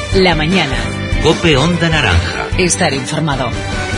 La mañana. COPE Onda Naranja. Estar informado.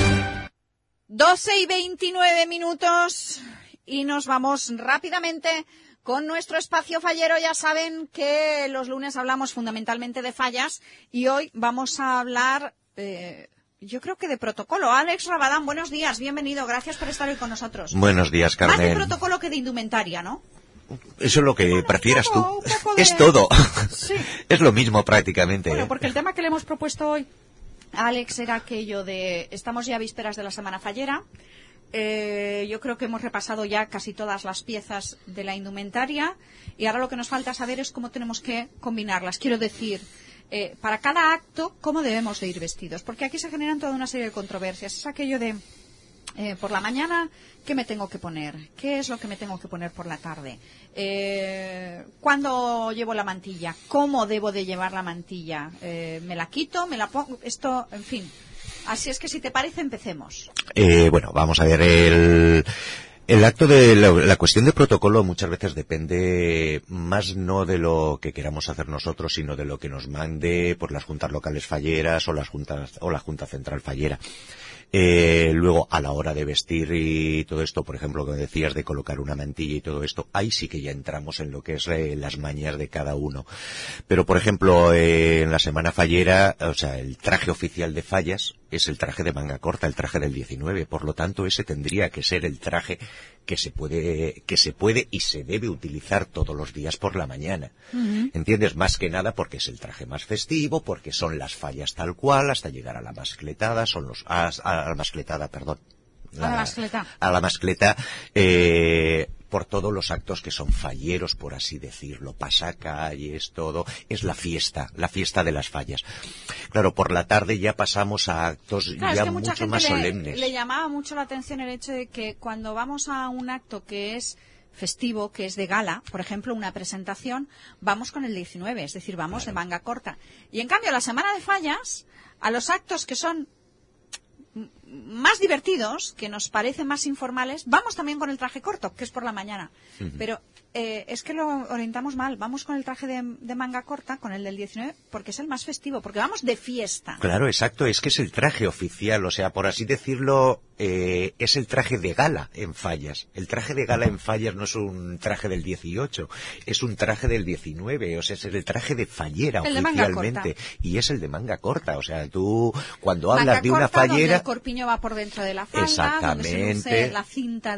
12:29 y nos vamos rápidamente con nuestro espacio fallero. Ya saben que los lunes hablamos fundamentalmente de fallas y hoy vamos a hablar, yo creo que de protocolo. Alex Rabadán, buenos días, bienvenido, gracias por estar hoy con nosotros. Buenos días, Carmen. Más de protocolo que de indumentaria, ¿no? Eso es lo que prefieras un poco tú. Es todo. Sí. Es lo mismo prácticamente. Bueno, porque el tema que le hemos propuesto hoy, Alex, era aquello de, estamos ya a vísperas de la Semana Fallera. Yo creo que hemos repasado ya casi todas las piezas de la indumentaria y ahora lo que nos falta saber es cómo tenemos que combinarlas. Quiero decir, para cada acto, cómo debemos de ir vestidos. Porque aquí se generan toda una serie de controversias. Es aquello de, por la mañana, ¿qué me tengo que poner? ¿Qué es lo que me tengo que poner por la tarde? ¿Cuándo llevo la mantilla? ¿Cómo debo de llevar la mantilla? ¿Me la quito? ¿Me la pongo? Esto, en fin. Así es que si te parece, empecemos. Bueno, vamos a ver el acto de la cuestión de protocolo muchas veces depende más no de lo que queramos hacer nosotros, sino de lo que nos mande por las juntas locales falleras o la Junta Central Fallera. Luego, a la hora de vestir y todo esto, por ejemplo, que decías de colocar una mantilla y todo esto, ahí sí que ya entramos en lo que es las mañas de cada uno. Pero, por ejemplo, en la Semana Fallera, o sea, el traje oficial de fallas es el traje de manga corta, el traje del 19. Por lo tanto, ese tendría que ser el traje que se puede y se debe utilizar todos los días por la mañana. ¿Entiendes? Más que nada porque es el traje más festivo, porque son las fallas tal cual, hasta llegar a la mascletada, a la mascletada, por todos los actos que son falleros, por así decirlo, pasacalles, todo, es la fiesta de las fallas. Claro, por la tarde ya pasamos a actos ya mucho más solemnes. Le llamaba mucho la atención el hecho de que cuando vamos a un acto que es festivo, que es de gala, por ejemplo, una presentación, vamos con el 19, es decir, vamos de manga corta. Y en cambio, la Semana de Fallas, a los actos que son más divertidos, que nos parecen más informales, vamos también con el traje corto, que es por la mañana. Pero es que lo orientamos mal. Vamos con el traje de manga corta, con el del 19, porque es el más festivo, porque vamos de fiesta. Claro, exacto, es que es el traje oficial, o sea, por así decirlo, es el traje de gala en fallas. El traje de gala en fallas no es un traje del 18, es un traje del 19, o sea, es el traje de fallera el oficialmente. Y es el de manga corta, o sea, tú cuando hablas manga de una corta, fallera... donde el corpiño va por dentro de la falda, exactamente, donde se luce la cinta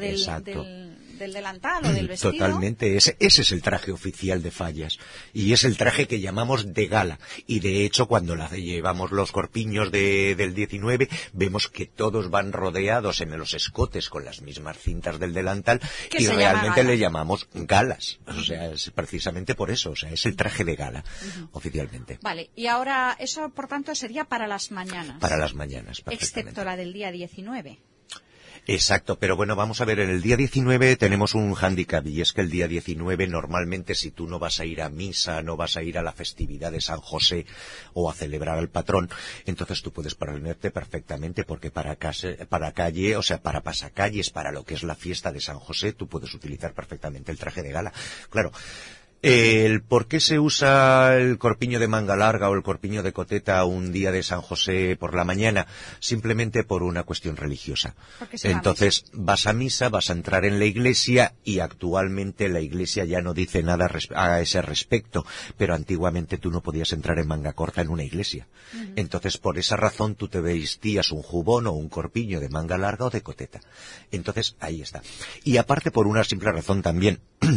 del delantal o del vestido. Totalmente, ese es el traje oficial de fallas y es el traje que llamamos de gala y de hecho cuando llevamos los corpiños del 19 vemos que todos van rodeados en los escotes con las mismas cintas del delantal y realmente le llamamos galas, o sea, es precisamente por eso, o sea, es el traje de gala oficialmente. Vale, y ahora eso por tanto sería para las mañanas. Para las mañanas, perfectamente. Excepto la del día 19. Exacto, pero bueno, vamos a ver, en el día 19 tenemos un hándicap y es que el día 19 normalmente si tú no vas a ir a misa, no vas a ir a la festividad de San José o a celebrar al patrón, entonces tú puedes ponerte perfectamente porque para calle, o sea, para pasacalles, para lo que es la fiesta de San José, tú puedes utilizar perfectamente el traje de gala. Claro. El por qué se usa el corpiño de manga larga o el corpiño de coteta un día de San José por la mañana, simplemente por una cuestión religiosa. Entonces vas a misa, vas a entrar en la iglesia y actualmente la iglesia ya no dice nada a ese respecto, pero antiguamente tú no podías entrar en manga corta en una iglesia. Entonces por esa razón tú te vestías un jubón o un corpiño de manga larga o de coteta. Entonces ahí está. Y aparte por una simple razón también.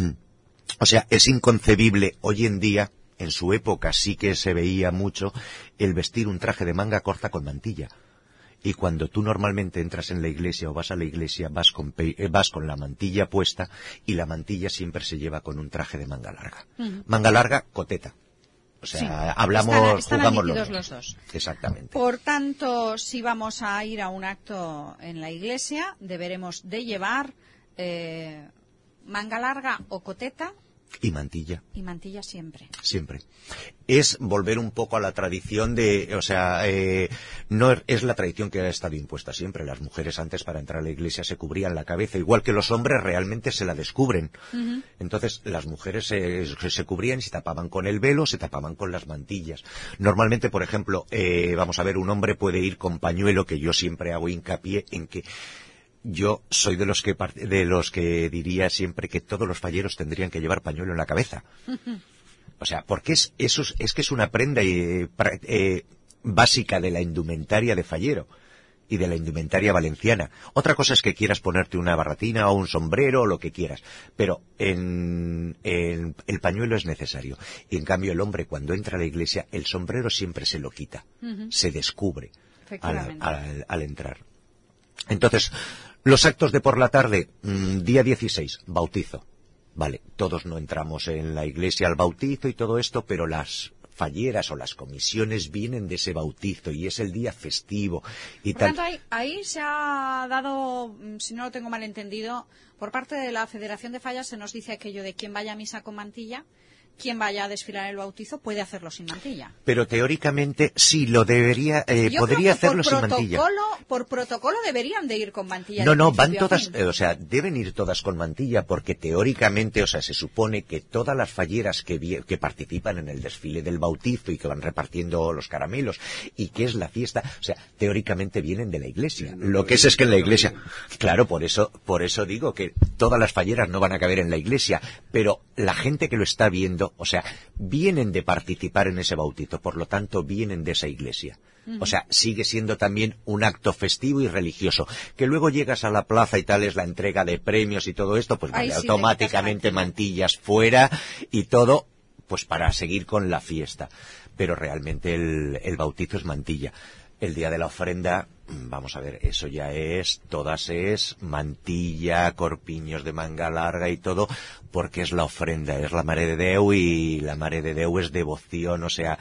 O sea, es inconcebible hoy en día, en su época sí que se veía mucho, el vestir un traje de manga corta con mantilla. Y cuando tú normalmente entras en la iglesia o vas a la iglesia, vas con la mantilla puesta y la mantilla siempre se lleva con un traje de manga larga. Manga larga, coteta. O sea, sí, están jugamos los dos. Exactamente. Por tanto, si vamos a ir a un acto en la iglesia, deberemos de llevar manga larga o coteta Y mantilla. Y mantilla siempre. Siempre. Es volver un poco a la tradición de, o sea, no es la tradición que ha estado impuesta siempre. Las mujeres antes para entrar a la iglesia se cubrían la cabeza, igual que los hombres realmente se la descubren. Ujú. Entonces las mujeres se cubrían y se tapaban con el velo, se tapaban con las mantillas. Normalmente, por ejemplo, vamos a ver, un hombre puede ir con pañuelo, que yo siempre hago hincapié en que yo soy de los que diría siempre que todos los falleros tendrían que llevar pañuelo en la cabeza. O sea, porque es que es una prenda básica de la indumentaria de fallero y de la indumentaria valenciana. Otra cosa es que quieras ponerte una barretina o un sombrero o lo que quieras, pero el pañuelo es necesario. Y en cambio el hombre cuando entra a la iglesia el sombrero siempre se lo quita, se descubre al entrar. Entonces, los actos de por la tarde, día 16, bautizo. Vale, todos no entramos en la iglesia al bautizo y todo esto, pero las falleras o las comisiones vienen de ese bautizo y es el día festivo y Por tal. tanto, ahí se ha dado, si no lo tengo mal entendido, por parte de la Federación de Fallas se nos dice aquello de quien vaya a misa con mantilla, quien vaya a desfilar el bautizo puede hacerlo sin mantilla. Pero teóricamente sí, lo debería, podría hacerlo sin mantilla. Por protocolo deberían de ir con mantilla. No, van todas, o sea, deben ir todas con mantilla porque teóricamente, o sea, se supone que todas las falleras que participan en el desfile del bautizo y que van repartiendo los caramelos y que es la fiesta, o sea, teóricamente vienen de la iglesia. Lo que es que en la iglesia, claro, por eso digo que todas las falleras no van a caber en la iglesia, pero la gente que lo está viendo, o sea, vienen de participar en ese bautizo, por lo tanto vienen de esa iglesia. O sea, sigue siendo también un acto festivo y religioso. Que luego llegas a la plaza y tal, es la entrega de premios y todo esto, pues vale, sí, automáticamente mantillas fuera y todo, pues para seguir con la fiesta. Pero realmente el bautizo es mantilla. El día de la ofrenda, vamos a ver, eso ya es mantilla, corpiños de manga larga y todo, porque es la ofrenda, es la Mare de Déu y la Mare de Déu es devoción, o sea,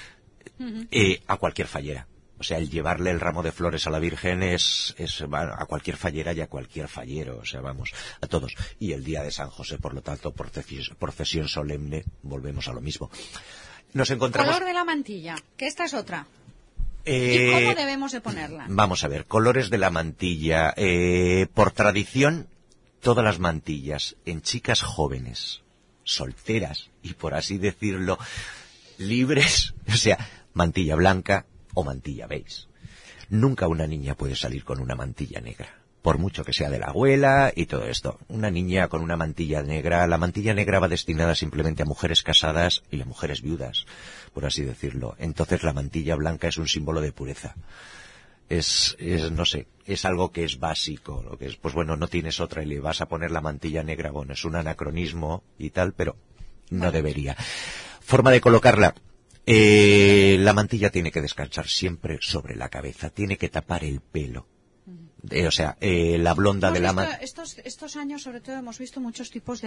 a cualquier fallera. O sea, el llevarle el ramo de flores a la Virgen es a cualquier fallera y a cualquier fallero, o sea, vamos, a todos. Y el día de San José, por lo tanto, procesión solemne, volvemos a lo mismo. Nos encontramos... Color de la mantilla, que esta es otra. ¿Y cómo debemos de ponerla? Vamos a ver, colores de la mantilla. Por tradición, todas las mantillas en chicas jóvenes, solteras y por así decirlo, libres, o sea, mantilla blanca o mantilla beige. Nunca una niña puede salir con una mantilla negra, por mucho que sea de la abuela y todo esto. Una niña con una mantilla negra, la mantilla negra va destinada simplemente a mujeres casadas y a mujeres viudas, por así decirlo. Entonces la mantilla blanca es un símbolo de pureza. No sé, es algo que es básico, lo que es, pues bueno, no tienes otra y le vas a poner la mantilla negra, bueno, es un anacronismo y tal, pero no debería. Forma de colocarla. La mantilla tiene que descansar siempre sobre la cabeza, tiene que tapar el pelo. O sea, la blonda de la mantilla. Estos años, sobre todo, hemos visto muchos tipos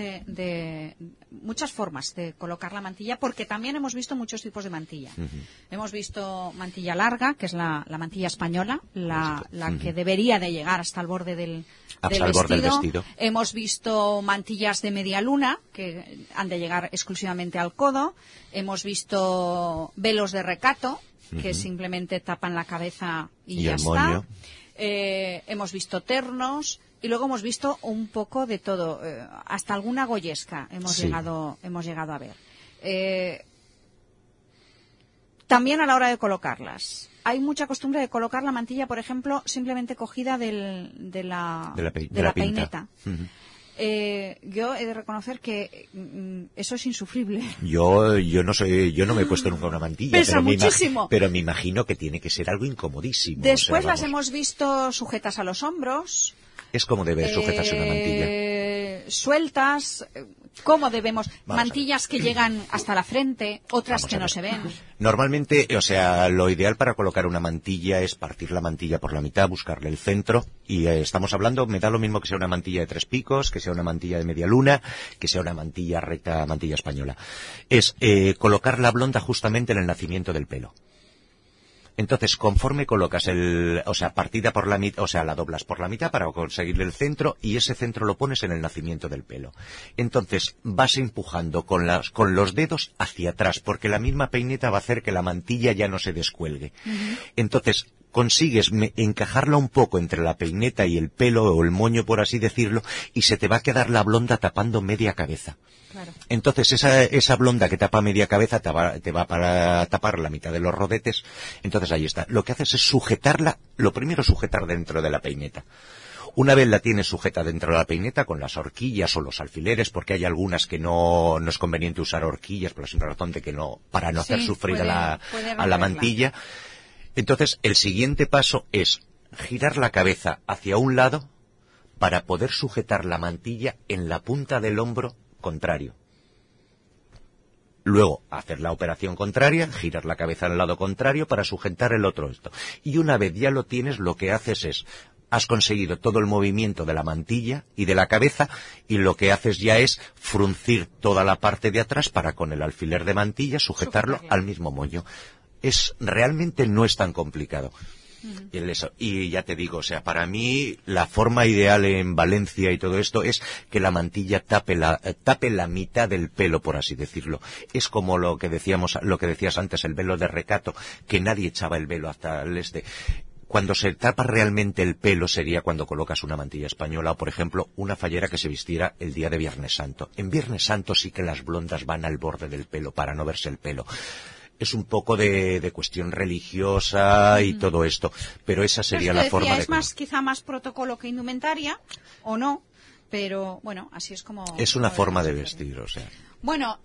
muchas formas de colocar la mantilla, porque también hemos visto muchos tipos de mantilla. Hemos visto mantilla larga, que es la mantilla española, la que debería de llegar hasta el borde del vestido. Hemos visto mantillas de media luna, que han de llegar exclusivamente al codo. Hemos visto velos de recato, que simplemente tapan la cabeza y ya está. Hemos visto ternos y luego hemos visto un poco de todo, hasta alguna goyesca hemos llegado a ver. También a la hora de colocarlas. Hay mucha costumbre de colocar la mantilla, por ejemplo, simplemente cogida de la peineta. Yo he de reconocer que eso es insufrible. Yo no me he puesto nunca una mantilla. Pesa muchísimo. Pero me imagino que tiene que ser algo incomodísimo. Después las hemos visto sujetas a los hombros. Es como debe sujetarse una mantilla. Sueltas. ¿Cómo debemos? Mantillas que llegan hasta la frente, otras que no se ven. Normalmente, o sea, lo ideal para colocar una mantilla es partir la mantilla por la mitad, buscarle el centro, y estamos hablando, me da lo mismo que sea una mantilla de 3 picos, que sea una mantilla de media luna, que sea una mantilla recta, mantilla española. Es colocar la blonda justamente en el nacimiento del pelo. Entonces, conforme colocas partida por la mitad, o sea, la doblas por la mitad para conseguir el centro, y ese centro lo pones en el nacimiento del pelo. Entonces, vas empujando con los dedos hacia atrás, porque la misma peineta va a hacer que la mantilla ya no se descuelgue. Entonces, consigues encajarla un poco entre la peineta y el pelo, o el moño, por así decirlo, y se te va a quedar la blonda tapando media cabeza. Claro. Entonces esa blonda que tapa media cabeza te va para tapar la mitad de los rodetes. Entonces ahí está. Lo que haces es sujetarla, lo primero sujetar dentro de la peineta. Una vez la tienes sujeta dentro de la peineta con las horquillas o los alfileres, porque hay algunas que no es conveniente usar horquillas por la simple razón de que para no hacer sufrir a la mantilla. Entonces el siguiente paso es girar la cabeza hacia un lado para poder sujetar la mantilla en la punta del hombro contrario. Luego, hacer la operación contraria, girar la cabeza al lado contrario para sujetar el otro esto. Y una vez ya lo tienes, lo que haces es, has conseguido todo el movimiento de la mantilla y de la cabeza, y lo que haces ya es fruncir toda la parte de atrás para con el alfiler de mantilla sujetarlo al mismo moño. Realmente no es tan complicado. Y ya te digo, o sea, para mí la forma ideal en Valencia y todo esto es que la mantilla tape la mitad del pelo, por así decirlo. Es como lo que decías antes, el velo de recato, que nadie echaba el velo hasta el este. Cuando se tapa realmente el pelo sería cuando colocas una mantilla española, o por ejemplo una fallera que se vistiera el día de Viernes Santo. En Viernes Santo sí que las blondas van al borde del pelo para no verse el pelo. Es un poco de cuestión religiosa y todo esto, pero esa sería la forma de... Es quizá más protocolo que indumentaria, o no, pero bueno, así es como... Es una forma de vestir, o sea... Bueno,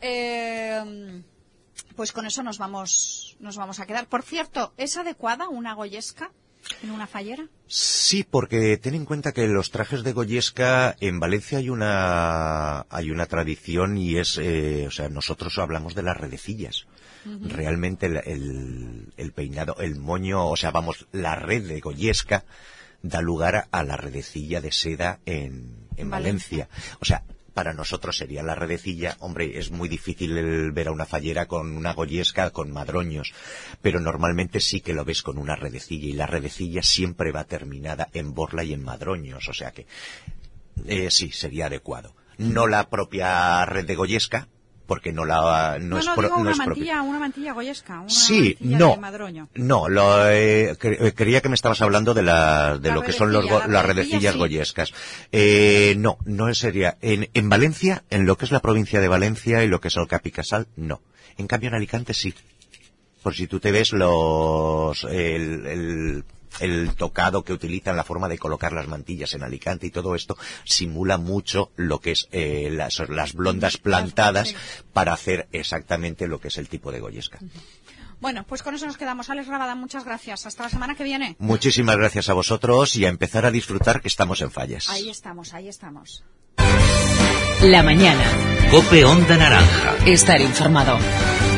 pues con eso nos vamos a quedar. Por cierto, ¿es adecuada una goyesca en una fallera? Sí, porque ten en cuenta que los trajes de goyesca en Valencia hay una tradición, y es, o sea, nosotros hablamos de las redecillas. Realmente el peinado, el moño, o sea, vamos, la red de goyesca da lugar a la redecilla de seda en Valencia. O sea, para nosotros sería la redecilla. Hombre, es muy difícil ver a una fallera con una goyesca con madroños, pero normalmente sí que lo ves con una redecilla, y la redecilla siempre va terminada en borla y en madroños, o sea que sí, sería adecuado. No la propia red de goyesca, porque no es propia. Una mantilla goyesca, sí, mantilla de madroño. No, creía que me estabas hablando de lo que son las redecillas goyescas. No sería. En Valencia, en lo que es la provincia de Valencia y lo que es el Cap i Casal, no. En cambio en Alicante sí. Por si tú te ves el tocado que utilizan, la forma de colocar las mantillas en Alicante y todo esto simula mucho lo que es las blondas plantadas para hacer exactamente lo que es el tipo de goyesca. Bueno, pues con eso nos quedamos. Alex Rabadán, muchas gracias. Hasta la semana que viene. Muchísimas gracias a vosotros, y a empezar a disfrutar, que estamos en Fallas. Ahí estamos. La mañana. COPE Onda Naranja. Estar informado.